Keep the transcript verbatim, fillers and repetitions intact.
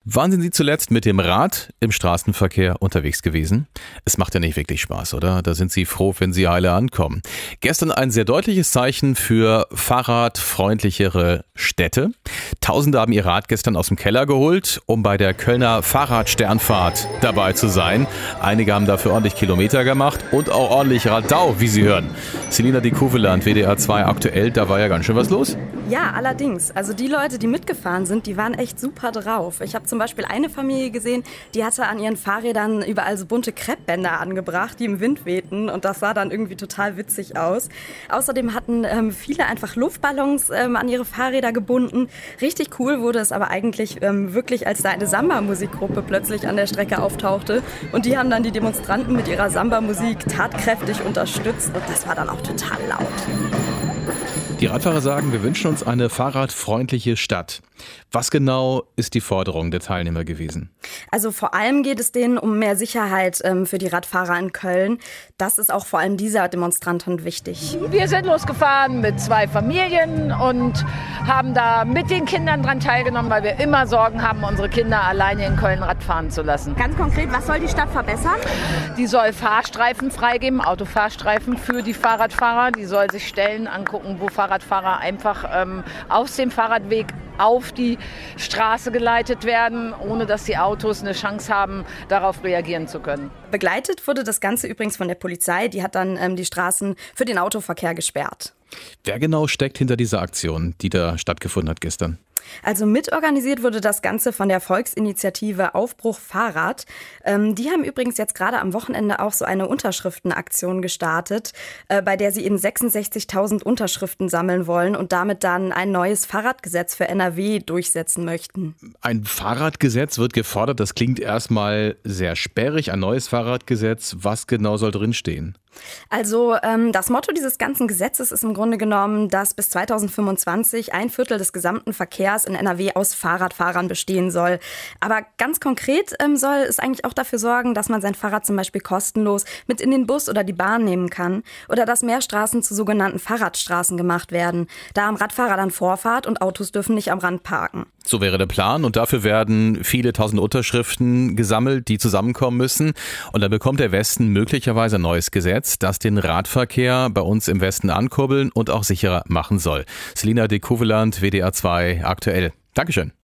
Wann sind Sie zuletzt mit dem Rad im Straßenverkehr unterwegs gewesen? Es macht ja nicht wirklich Spaß, oder? Da sind Sie froh, wenn Sie heile ankommen. Gestern ein sehr deutliches Zeichen für fahrradfreundlichere Städte. Tausende haben ihr Rad gestern aus dem Keller geholt, um bei der Kölner Fahrradsternfahrt dabei zu sein. Einige haben dafür ordentlich Kilometer gemacht und auch ordentlich Radau, wie Sie hören. Selina de Koveland, W D R zwei aktuell, da war ja ganz schön was los. Ja, allerdings. Also die Leute, die mitgefahren sind, die waren echt super drauf. Ich habe zum Beispiel eine Familie gesehen, die hatte an ihren Fahrrädern überall so bunte Kreppbänder angebracht, die im Wind wehten, und das sah dann irgendwie total witzig aus. Außerdem hatten ähm, viele einfach Luftballons ähm, an ihre Fahrräder gebunden. Richtig cool wurde es aber eigentlich ähm, wirklich, als da eine Samba-Musikgruppe plötzlich an der Strecke auftauchte, und die haben dann die Demonstranten mit ihrer Samba-Musik tatkräftig unterstützt, und das war dann auch total laut. Die Radfahrer sagen, wir wünschen uns eine fahrradfreundliche Stadt. Was genau ist die Forderung der Teilnehmer gewesen? Also vor allem geht es denen um mehr Sicherheit ähm, für die Radfahrer in Köln. Das ist auch vor allem dieser Demonstrantin wichtig. Wir sind losgefahren mit zwei Familien und haben da mit den Kindern dran teilgenommen, weil wir immer Sorgen haben, unsere Kinder alleine in Köln Rad fahren zu lassen. Ganz konkret, was soll die Stadt verbessern? Die soll Fahrstreifen freigeben, Autofahrstreifen für die Fahrradfahrer. Die soll sich Stellen angucken, wo Fahrradfahrer einfach ähm, aus dem Fahrradweg auf die Straße geleitet werden, ohne dass die Autos eine Chance haben, darauf reagieren zu können. Begleitet wurde das Ganze übrigens von der Polizei. Die hat dann ähm, die Straßen für den Autoverkehr gesperrt. Wer genau steckt hinter dieser Aktion, die da stattgefunden hat gestern? Also mitorganisiert wurde das Ganze von der Volksinitiative Aufbruch Fahrrad. Ähm, die haben übrigens jetzt gerade am Wochenende auch so eine Unterschriftenaktion gestartet, äh, bei der sie eben sechsundsechzigtausend Unterschriften sammeln wollen und damit dann ein neues Fahrradgesetz für N R W durchsetzen möchten. Ein Fahrradgesetz wird gefordert. Das klingt erstmal sehr sperrig. Ein neues Fahrradgesetz. Was genau soll drinstehen? Also ähm, das Motto dieses ganzen Gesetzes ist im Grunde genommen, dass bis zweitausendfünfundzwanzig ein Viertel des gesamten Verkehrs in N R W aus Fahrradfahrern bestehen soll. Aber ganz konkret ähm, soll es eigentlich auch dafür sorgen, dass man sein Fahrrad zum Beispiel kostenlos mit in den Bus oder die Bahn nehmen kann, oder dass mehr Straßen zu sogenannten Fahrradstraßen gemacht werden. Da haben Radfahrer dann Vorfahrt und Autos dürfen nicht am Rand parken. So wäre der Plan, und dafür werden viele tausend Unterschriften gesammelt, die zusammenkommen müssen. Und dann bekommt der Westen möglicherweise ein neues Gesetz, das den Radverkehr bei uns im Westen ankurbeln und auch sicherer machen soll. Selina de Koveland, W D R zwei aktuell. Dankeschön.